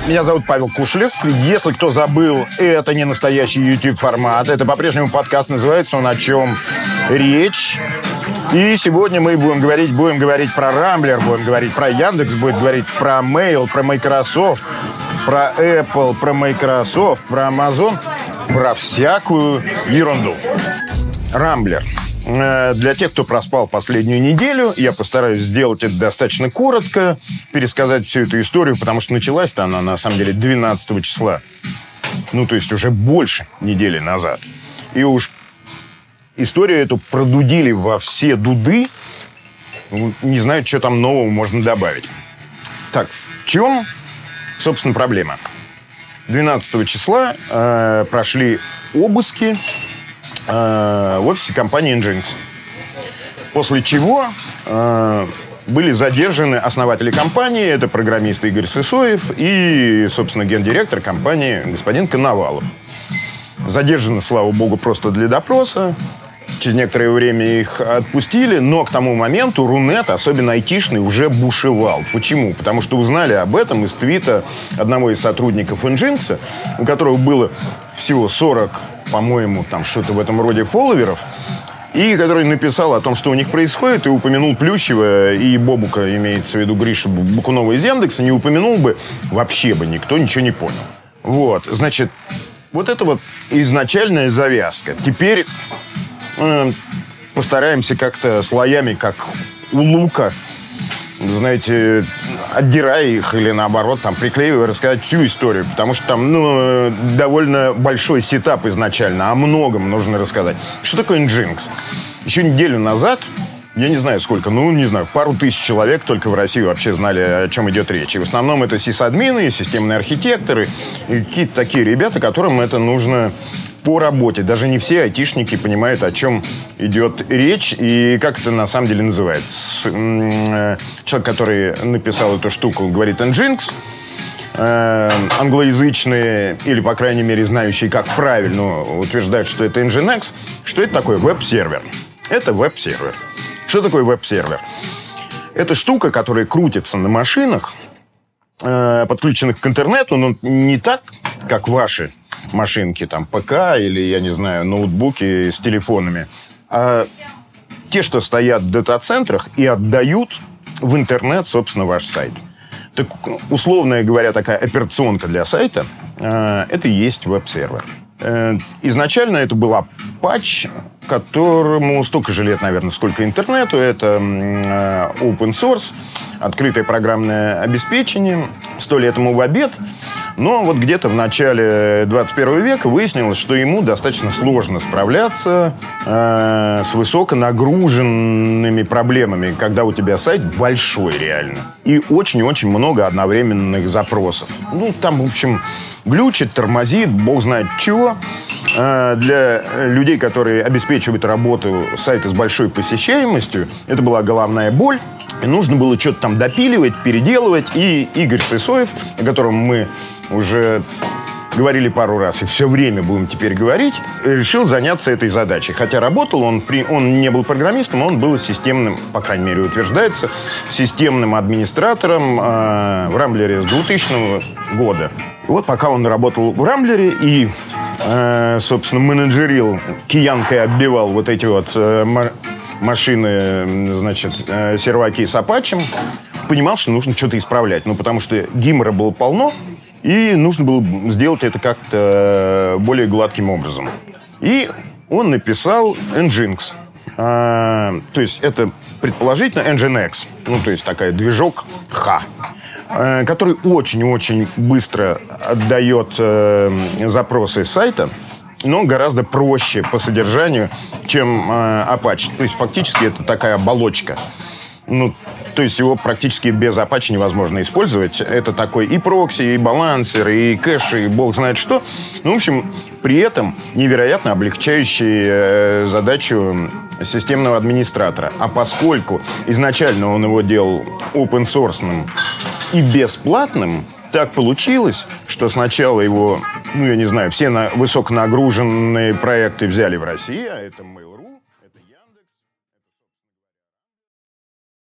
Меня зовут Павел Кушелев. Если кто забыл, это не настоящий YouTube-формат. Это по-прежнему подкаст, называется он «О чем речь?». И сегодня мы будем говорить про Рамблер, будем говорить про Яндекс, будем говорить про Mail, про Microsoft, про Apple, про Microsoft, про Amazon, про всякую ерунду. Рамблер. Для тех, кто проспал последнюю неделю, я постараюсь сделать это достаточно коротко, пересказать всю эту историю, потому что началась-то она, на самом деле, 12 числа. Ну, то есть уже больше недели назад. И уж историю эту продудили во все дуды. Не знаю, что там нового можно добавить. Так, в чем, собственно, проблема? 12 числа прошли обыски в офисе компании Nginx. После чего были задержаны основатели компании, это программист Игорь Сысоев и, собственно, гендиректор компании господин Коновалов. Задержаны, слава богу, просто для допроса. Через некоторое время их отпустили, но к тому моменту Рунет, особенно айтишный, уже бушевал. Почему? Потому что узнали об этом из твита одного из сотрудников Nginx, у которого было всего 40, по-моему, там что-то в этом роде фолловеров, и который написал о том, что у них происходит, и упомянул Плющева и Бобука, имеется в виду Гришу Бакунова из Яндекса, не упомянул бы, вообще бы никто ничего не понял. Вот, значит, вот это вот изначальная завязка. Теперь постараемся как-то слоями, как у лука, знаете, отдирая их или наоборот, там, приклеивая, рассказать всю историю. Потому что там, довольно большой сетап изначально. О многом нужно рассказать. Что такое Nginx? Еще неделю назад, я не знаю сколько, не знаю, пару тысяч человек только в России вообще знали, о чем идет речь. И в основном это сисадмины, системные архитекторы и какие-то такие ребята, которым это нужно по работе. Даже не все айтишники понимают, о чем идет речь и как это на самом деле называется. Человек, который написал эту штуку, говорит Nginx. Англоязычные, или, по крайней мере, знающие, как правильно, утверждают, что это Nginx. Что это такое? Веб-сервер. Это веб-сервер. Что такое веб-сервер? Это штука, которая крутится на машинах, подключенных к интернету, но не так, как ваши машинки, там, ПК или, я не знаю, ноутбуки с телефонами, а те, что стоят в дата-центрах и отдают в интернет, собственно, ваш сайт. Так, условно говоря, такая операционка для сайта, это и есть веб-сервер. Изначально это был Apache, которому столько же лет, наверное, сколько интернету. Это open source, открытое программное обеспечение. 100 лет ему в обед. Но вот где-то в начале 21 века выяснилось, что ему достаточно сложно справляться с высоконагруженными проблемами, когда у тебя сайт большой реально. И очень-очень много одновременных запросов. Там, в общем, глючит, тормозит, бог знает чего. Для людей, которые обеспечивают работу сайта с большой посещаемостью, это была головная боль. И нужно было что-то там допиливать, переделывать. И Игорь Сысоев, о котором мы уже говорили пару раз и все время будем теперь говорить, решил заняться этой задачей. Хотя работал он не был программистом, он был системным, по крайней мере, утверждается, системным администратором в Рамблере с 2000 года. И вот пока он работал в Рамблере и, собственно, менеджерил, киянкой оббивал вот эти вот машины, значит, серваки с Apache, понимал, что нужно что-то исправлять. Потому что гемора было полно, и нужно было сделать это как-то более гладким образом. И он написал Nginx. То есть это, предположительно, Nginx. То есть такая движок Х, который очень-очень быстро отдает запросы сайта, но гораздо проще по содержанию, чем Apache. То есть фактически это такая оболочка. То есть его практически без Apache невозможно использовать. Это такой и прокси, и балансер, и кэш, и бог знает что. В общем, при этом невероятно облегчающий задачу системного администратора. А поскольку изначально он его делал open-source и бесплатным, так получилось, что сначала его, я не знаю, все высоконагруженные проекты взяли в России, а это Mail.ru.